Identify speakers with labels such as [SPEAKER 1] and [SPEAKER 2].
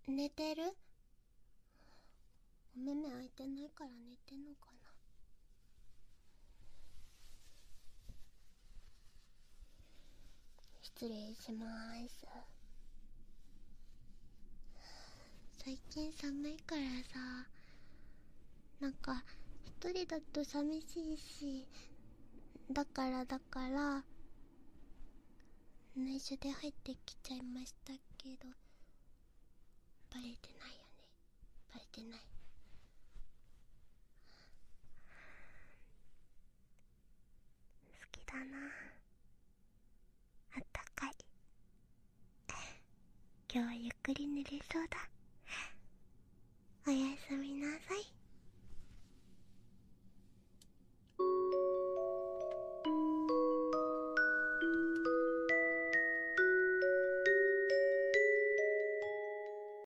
[SPEAKER 1] 寝てる？お目目開いてないから寝てんのかな。失礼します。最近寒いからさ、なんか一人だと寂しいし、だから内緒で入ってきちゃいましたけど、バレてないよね。バレてない。好きだな。あったかい。今日はゆっくり寝れそうだ。おやすみなさい。